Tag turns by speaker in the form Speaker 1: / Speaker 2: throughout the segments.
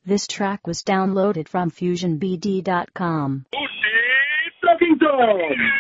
Speaker 1: This track was downloaded from FusionBD.com.
Speaker 2: Talking Tom!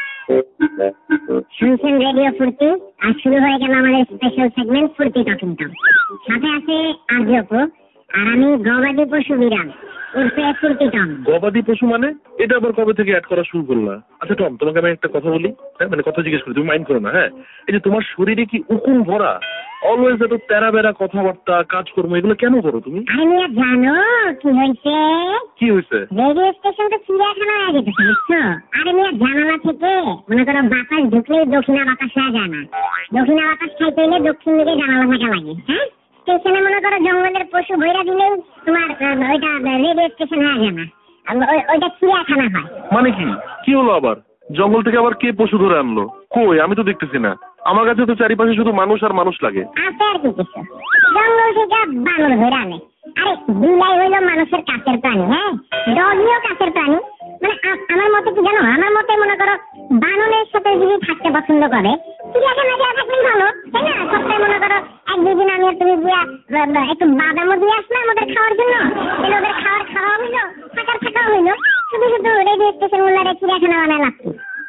Speaker 3: শুনছেন radio Foorti, আর শুরু হয়ে গেল আমাদের special segment Foorti talking Tom. সাথে আছে আর্যপু, আর আমি গবাদি পশু বিড়াল উর্ফে ফুর্তি টম।
Speaker 2: গবাদি পশু মানে? এটা আবার কবে থেকে অ্যাড করা শুরু করলা? আচ্ছা টম, তোমাকে আমি একটা কথা বলি, হ্যাঁ, মানে কথা জিজ্ঞেস করি, তুমি মাইন্ড করো না। হ্যাঁ, এই যে তোমার শরীরে কি উকুন ভরা, অলওয়েজ এত তেরা বেড়া কথাবার্তা, কাজকর্ম, এগুলো কেন করো তুমি?
Speaker 3: আমি জানো কি হয়েছে?
Speaker 2: কি হয়েছে?
Speaker 3: রেডিও স্টেশন তো চিড়িয়াখানা হয়ে যেতেছে, বুঝছো? আরে মিয়া, জানালা থেকে মনে করো বাতাস ঢুকলেই দক্ষিণা বাতাস হয়ে যায় না? দক্ষিণা বাতাস খাইতে হলে দক্ষিণ দিকে জানালা থাকা লাগে। হ্যাঁ, স্টেশনে মনে করো জঙ্গলের পশু ভৈরা দিলেই তোমার ওইটা রেডিও স্টেশন হয়ে যায় না, ওইটা চিড়িয়াখানা হয়।
Speaker 2: মানে কি কি হলো আবার? জঙ্গল থেকে আবার কে পশু ধরে আনলো? কই, আমি তো দেখতেছি না। আমার কাছে তো চারিপাশে শুধু মানুষ আর মানুষ লাগে।
Speaker 3: আছে আর কি কিছু, জঙ্গল থেকে বানর ধরে আনে। আরে বিলাই হইলো মানুষের কাছের প্রাণী, হ্যাঁ, ডগিও কাছের প্রাণী। মানে আমার মতে কি জানো, আমার মতে মনে করো বানরের সাথে যদি থাকতে পছন্দ করে, চিড়িয়াখানা দেওয়া থাকলেই ভালো, তাই না? সপ্তাহে মনে করো এক দুদিন আমি আর তুমি দিয়া একটু বাদামও দিয়ে আসলাম ওদের খাওয়ার জন্য, তাহলে ওদের খাওয়া হইলো, থাকাও হইলো। শুধু শুধু রেডিও স্টেশন গুলারে চিড়িয়াখানা বানায় লাগছে।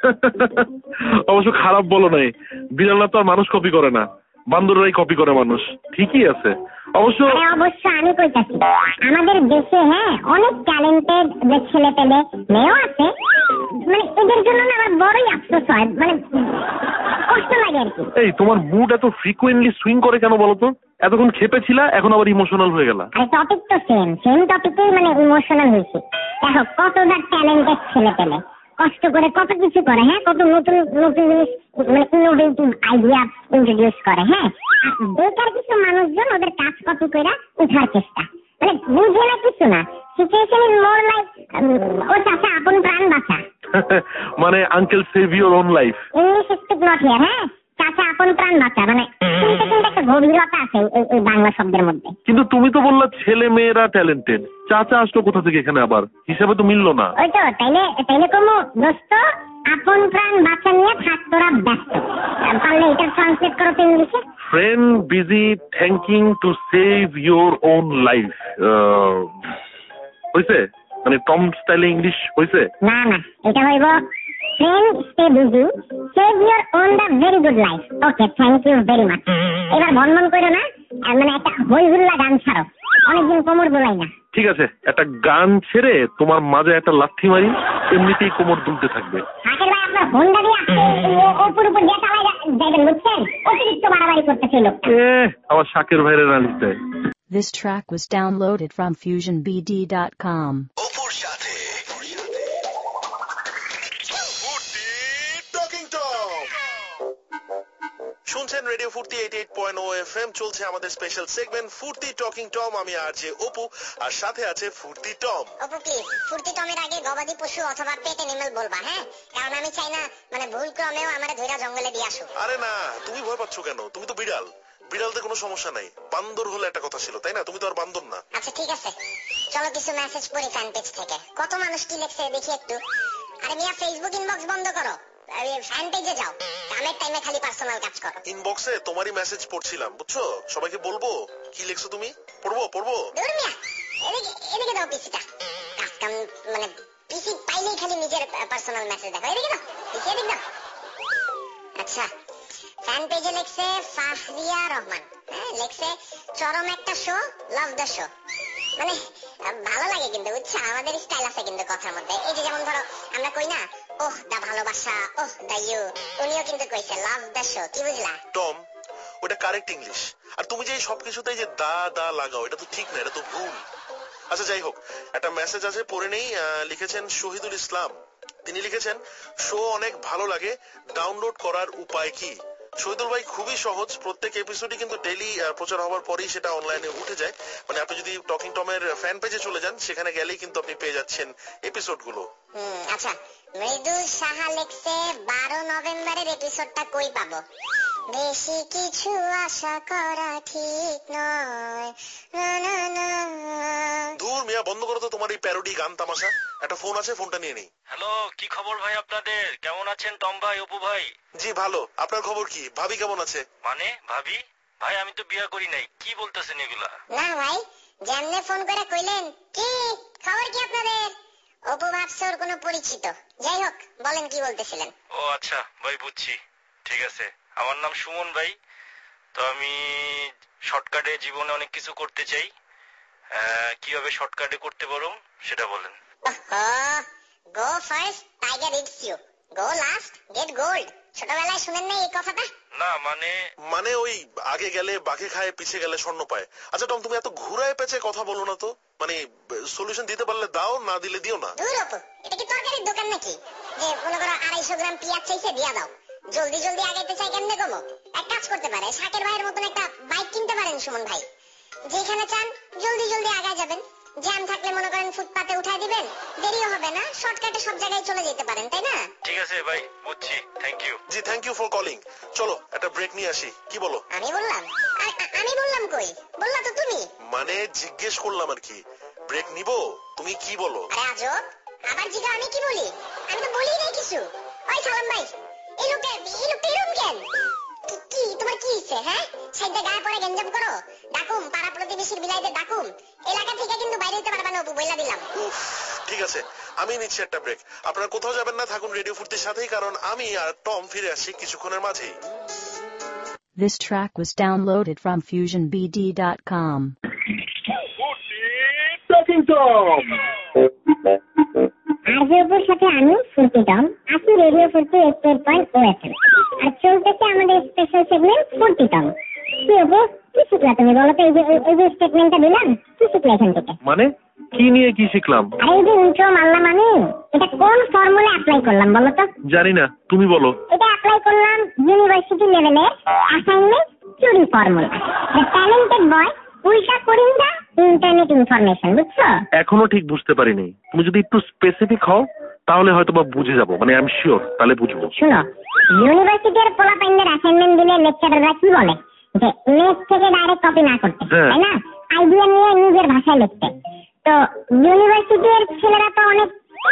Speaker 2: অবশ্য খারাপ বলো নাই, বিড়ালরা তো আর মানুষ কপি করে না, বান্দররাই কপি করে মানুষ। ঠিকই আছে অবশ্য।
Speaker 3: অবশ্য আমি কইতাছি, আমাদের দেশে হ্যাঁ অনেক ট্যালেন্টেড যে ছেলে পেলে মেয়েও আছে, মানে এদের জন্য না আমার বড়ই আফসোস হয়, মানে কষ্ট লাগে আর কি।
Speaker 2: এই তোমার মুড এত ফ্রিকুয়েন্টলি সুইং করে কেন বলো তো? এতক্ষণ খেপে ছিলা, এখন আবার ইমোশনাল হয়ে গেলা।
Speaker 3: আর টপিক তো সেম টপিকেই মানে ইমোশনাল হয়েছে। দেখো কতটা ট্যালেন্টেড ছেলে পেলে কষ্ট করে কত কিছু করে, হ্যাঁ, কত নতুন নতুন জিনিস মানে ইনোভেটিভ আইডিয়া ইন্ট্রোডিউস করে, হ্যাঁ। বেকার কিছু মানুষজন ওদের কাজ কপি করে উঠার চেষ্টা, মানে বুঝে না কিছু না। সিচুয়েশন ইজ মোর লাইক ও চাচা আপন প্রাণ বাঁচা।
Speaker 2: মানে uncle save your own life.
Speaker 3: English speak not here, হ্যাঁ, চাচা আপন প্রাণ বাঁচা, মানে কিন্তু একটা গভীরতা আছে এই বাংলা শব্দের মধ্যে।
Speaker 2: কিন্তু তুমি তো বললা ছেলে মেয়েরা ট্যালেন্টেড, চাচা আসলো কোথা থেকে এখানে? আবার হিসাবে তো মিললো না।
Speaker 3: ওই তো, তাইলে কোনো দোস্ত আপন প্রাণ বাঁচা নিয়ে থাক তোরা ব্যস্ত। পারলে এটা ট্রান্সলেট করো তো ইংলিশে।
Speaker 2: Friend busy thanking to save your own life. হয়েছে? মানে টম স্টাইলে ইংলিশ হয়েছে?
Speaker 3: না, এটা হইব friend stay busy save your own the very good life. Okay, thank you very much. এবার ভনভন করো না, মানে একটা হই হুল্লা গান ছাড়ো, অনেকদিন কোমর বোলাই না।
Speaker 2: ঠিক আছে, একটা গান ছেড়ে তোমার মাঝে একটা লাথি মারি, এমনিতেই কোমর দুলতে থাকবে।
Speaker 3: শাকের ভাই, আপনার হোন্ডা দিয়ে ওপর উপর দিয়ে চালাই যাবেন, বুঝছেন? অতিরিক্ত বাড়াবাড়ি করতেছে লোক।
Speaker 2: আমার শাকের ভাইরে না লিখতে।
Speaker 1: This track was downloaded from FusionBD.com.
Speaker 4: শুনছেন রেডিও ফুর্তি 88.0 FM। চলছে আমাদের special segment Foorti talking Tom. আমি আরজে অপু, আর সাথে আছে ফুর্তি টম।
Speaker 3: অপু প্লিজ ফুর্তি টমের আগে গবাদি পশু অথবা পেট অ্যানিমাল বলবা, হ্যাঁ, কারণ আমি চাই না মানে ভুল ক্রমেও আমারে ধইরা জঙ্গলে দিয়ে আসো।
Speaker 4: আরে না, তুমি ভয় পাচ্ছ কেন? তুমি তো বিড়াল, বিড়ালতে কোনো সমস্যা নাই। বান্দর হলে একটা কথা ছিল, তাই না? তুমি তো আর বান্দর না।
Speaker 3: আচ্ছা ঠিক আছে, চলো কিছু মেসেজ পড়ি ফ্যান পেজ থেকে। কত মানুষ কি লিখছে দেখি একটু। আরে মিয়া, ফেসবুক ইনবক্স বন্ধ করো, ফ্যান পেজে যাও, কামের টাইমে খালি পার্সোনাল কাজ করো।
Speaker 4: ইনবক্সে তোমারই মেসেজ পড়ছিলাম, বুঝছো? সবাইকে বলবো কি লিখছো তুমি? পড়বো।
Speaker 3: দূর মিয়া, এদিকে দাও পিসিটা। কাজ কাম মানে পিসি পাইলেই খালি নিজের পার্সোনাল মেসেজ দেখো। এদিকে দাও পিসি, এদিকে দাও। আচ্ছা, ফ্যান পেজে লিখছে ফাহরিয়া রহমান, হ্যাঁ, লিখছে চরম একটা শো, লাভ দ্য শো। মানে ভালো লাগে কিন্তু, বুঝছো? আমাদের স্টাইল আছে কিন্তু কথার মধ্যে। এই যে যেমন ধরো আমরা কই না ওহ দা ভালোবাসা, ওহ দা ইউ, উনিও কিন্তু কইছে লাভ দ্য শো। কি বুঝলা?
Speaker 4: টম, ওটা কারেক্ট ইংলিশ। আর তুমি যে সবকিছুতেই যে দা লাগাও, এটা তো ঠিক না, এটা তো ভুল। আচ্ছা যাই হোক, একটা মেসেজ আছে, পড়ে নেই। লিখেছেন শহীদুল ইসলাম। তিনি লিখেছেন শো অনেক ভালো লাগে, ডাউনলোড করার উপায় কি? শহীদুল ভাই, খুবই সহজ। প্রত্যেক এপিসোডই কিন্তু ডেইলি প্রচার হওয়ার পরেই সেটা অনলাইনে উঠে যায়। মানে আপনি যদি টকিং টমের ফ্যান পেজে চলে যান, সেখানে গেলেই কিন্তু আপনি পেয়ে যাচ্ছেন এপিসোড গুলো।
Speaker 3: আচ্ছা, মৃদুল সাহা লিখছে 12 নভেম্বরের এপিসোডটা কই পাবো? বেশি কিছু আশা করা ঠিক নয়।
Speaker 4: দূর মিয়া, বন্ধ করো তো তোমার এই প্যারোডি গান তামাশা। একটা ফোন আছে, ফোনটা নিয়ে নেই।
Speaker 5: হ্যালো, কি খবর ভাই আপনাদের? কেমন আছেন টম ভাই, অপু ভাই?
Speaker 4: জি ভালো, আপনার খবর কি? ভাবি কেমন আছে?
Speaker 5: মানে ভাবি? ভাই আমি তো বিয়ে করি নাই, কি বলতেছেন এগুলা?
Speaker 3: না ভাই, যেমনে ফোন করে কইলেন কি খবর কি আপনাদের, অপু ভাবছে ওর কোনো পরিচিত। যাই হোক, বলেন কি বলতেছিলেন।
Speaker 5: ও আচ্ছা ভাই, বুঝছি। ঠিক আছে, আমার নাম সুমন ভাই। তো আমি শর্টকাটে জীবনে অনেক কিছু করতে চাই। কিভাবে শর্টকাটে করতে পারো সেটা বলেন।
Speaker 3: Go first tiger it's you, go last get gold. ছোটবেলায় শুনেন না এই কথাটা?
Speaker 5: না
Speaker 4: মানে ওই আগে গেলে বাঘে খায়, পিছে গেলে স্বর্ণ পায়। আচ্ছা টম, তুমি এত ঘুরায় পেঁচে কথা বলো না তো। মানে সলিউশন দিতে পারলে দাও, না দিলে দিও না।
Speaker 3: দূর অপু, এটা কি তরকারির দোকান নাকি যে মনে করো 250 গ্রাম পেঁয়াজ চাইছে দিয়া দাও? জলদি জলদি আগাইতে চাই কেমনে গো? এক কাজ করতে পারে, শাকের ভাইয়ের মতন একটা বাইক কিনতে পারেন সুমন ভাই। যেখানে চান জলদি জলদি আগায় যাবেন। জ্যাম থাকলে মনে করেন ফুটপাতে উঠাই দিবেন, দেরিও হবে না, শর্টকাটে সব জায়গায় চলে যেতে পারেন, তাই না?
Speaker 5: ঠিক আছে ভাই, বুঝছি। Thank you.
Speaker 4: জি, থ্যাংক ইউ ফর কলিং। চলো একটা ব্রেক নিয়ে আসি, কি বলো?
Speaker 3: আমি বললাম কই? বললা তো তুমি।
Speaker 4: মানে জিজ্ঞেস করলাম আর কি, ব্রেক নিবো, তুমি কি বলো?
Speaker 3: আরে আজব, আবার জিগা আমি কি বলি? আমি তো বলি নাই কিছু। ওই সালাম ভাই, এই লোকটা এরকম কেন? কি তোমার কি ইচ্ছে? হ্যাঁ, সাইডে গায়ে পড়ে গেঞ্জাম করো, ডাকুম পাড়া প্রতিবেশীর বিলাইতে ডাকুম। এলাকা থেকে কিন্তু বাইরে হইতে পারবা না অপু, বইলা দিলাম।
Speaker 4: উফ, ঠিক আছে, আমি নিচ্ছি একটা ব্রেক। আপনারা কোথাও যাবেন না, থাকুন রেডিও ফুর্তির সাথেই, কারণ আমি আর টম ফিরে আসি কিছুক্ষণের মাঝেই।
Speaker 1: This track was downloaded from FusionBD.com.
Speaker 6: আরজেপুর সাথে আমি ফুর্তি টম, আছি রেডিও ফুর্তি 88.0 আর চলতেছে আমাদের স্পেশাল সেগমেন্ট ফুর্তি টম। কি অপু, কি শিখলা তুমি বলো তো? এই যে স্টেটমেন্টটা দিলাম, কি শিখলা এখান থেকে?
Speaker 2: মানে কি নিয়ে কি শিখলাম?
Speaker 6: আর এই যে ইন্ট্রো মারলাম আমি, এটা কোন ফর্মুলা অ্যাপ্লাই করলাম বলো তো?
Speaker 2: জানি না, তুমি বলো।
Speaker 6: এটা অ্যাপ্লাই করলাম ইউনিভার্সিটি লেভেলের অ্যাসাইনমেন্ট চুরি ফর্মুলা। দ্য ট্যালেন্টেড বয় উল্টা করিং দা ইন্টারনেট ইনফরমেশন, বুঝছো?
Speaker 2: এখনো ঠিক বুঝতে পারিনি, তুমি যদি একটু স্পেসিফিক হও তাহলে হয়তো বা বুঝে যাবো, মানে আমি শিওর, তাহলে বুঝবো।
Speaker 6: শুনো, ইউনিভার্সিটির পোলাপাইনদের অ্যাসাইনমেন্ট দিলে লেকচারাররা কি বলে যে নেট থেকে ডাইরেক্ট কপি না করতে, তাই না? আইডিয়া নিয়ে নিজের ভাষায় লিখতে। তো ইউনিভার্সিটির ছেলেরা তো অনেক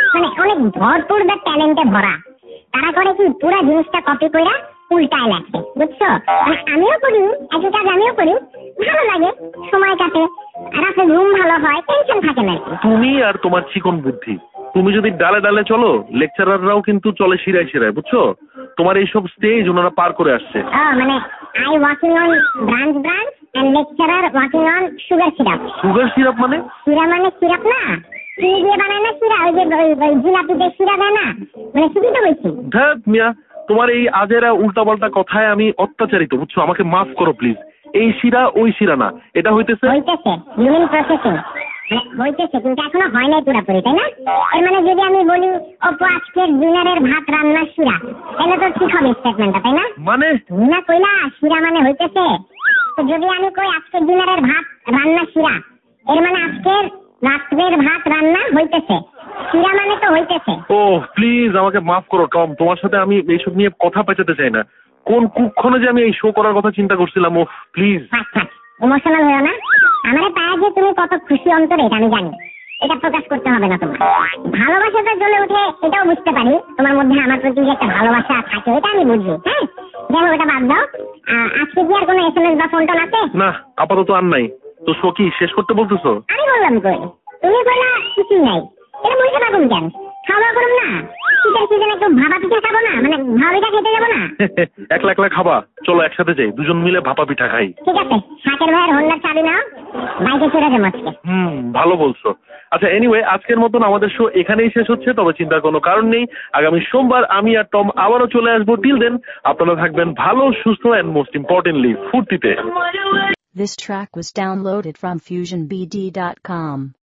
Speaker 6: ভরপুর দা ট্যালেন্টে ভরা। তারা করে কি, পুরো জিনিসটা কপি কইরা উল্টায় লেখে, বুঝছো? আমিও করি, একই কাজ আমিও করি, ভালো লাগে, সময় কাটে, রাতে ঘুম ভালো হয়, টেনশন থাকে না।
Speaker 2: তুমি আর তোমার চিকন বুদ্ধি, তুমি যদি ডালে ডালে চলো, লেকচারাররাও কিন্তু চলে শিরায় শিরায়, বুঝছো? তোমার এইসব স্টেজ ওনারা পার করে আসছে।
Speaker 6: মানে I working on branch and lecturer working on sugar syrup.
Speaker 2: Sugar syrup মানে?
Speaker 6: সিরাপ মানে সিরাপ না, চিনি দিয়ে বানায় না সিরা, ওই যে জিলাপিতে সিরা দেয় না, মানে শুধু তো বলছি।
Speaker 2: ধ্যাৎ মিয়া, তোমার এই আজেরা উল্টাপাল্টা কথায় আমি অত্যাচারিত, বুঝছো? আমাকে মাফ করো প্লিজ। এই শিরা ওই শিরা না, এটা হইতেছে
Speaker 6: হিউম্যান প্রসেসিং হইতেছে, কিন্তু এখনো হয় নাই পুরোপুরি, তাই না? এর মানে যদি আমি বলি অপু আজকের ডিনারের ভাত রান্নার শিরা, তাহলে তো ঠিক হবে স্টেটমেন্টটা, তাই না?
Speaker 2: মানে
Speaker 6: না কইলা শিরা মানে হইতেছে। তো যদি আমি কই আজকের ডিনারের ভাত রান্নার শিরা, এর মানে আজকের রাত্রের ভাত রান্না হইতেছে, শিরা মানে তো হইতেছে।
Speaker 2: ও প্লিজ আমাকে মাফ করো টম, তোমার সাথে আমি এইসব নিয়ে কথা পেঁচাতে চাই না। কোন কুক্ষণে যে আমি এই শো করার কথা চিন্তা করছিলাম। ও প্লিজ
Speaker 6: ইমোশনাল হয়েও না। আমার পায়ে যে তুমি কত খুশি অন্তরে, এটা আমি জানি, এটা প্রকাশ করতে হবে না তোমার। ভালোবাসাটা জ্বলে উঠে এটাও বুঝতে পারি, তোমার মধ্যে আমার প্রতি যে একটা ভালোবাসা থাকে, এটা আমি বুঝি। হ্যাঁ, যাই হোক, ওটা বাদ দাও। আজকে কি আর কোনো SMS বা ফোন টোন আছে?
Speaker 2: না, আপাতত আর নাই। তো শো কি শেষ করতে বলতেছো?
Speaker 6: আমি বললাম কই, তুমি কইলা কিছুই নাই। এটা বলতে পারবো কেন? খাওয়া করুন না, শীতের সিজনে একটু ভাপা পিঠা খাবো না, মানে ভাবিটা খেতে যাবো না?
Speaker 2: একলা একলা খাবা? চলো একসাথে যাই, দুজন মিলে ভাপা পিঠা খাই।
Speaker 6: ঠিক আছে, শাকের ভাইয়ের হোন্ডার চাবি নাও, বাইকে চড়ে যাবো আজকে।
Speaker 2: ভালো বলছো। আচ্ছা এনিওয়ে, আজকের মতন আমাদের শো এখানেই শেষ হচ্ছে, তবে চিন্তার কোনো কারণ নেই। আগামী সোমবার আমি আর টম আবারও চলে আসবো। টিল দেন আপনারা থাকবেন ভালো, সুস্থ এন্ড মোস্ট ইম্পর্টেন্টলি ফুর্তিতে।
Speaker 1: This track was downloaded from FusionBD.com.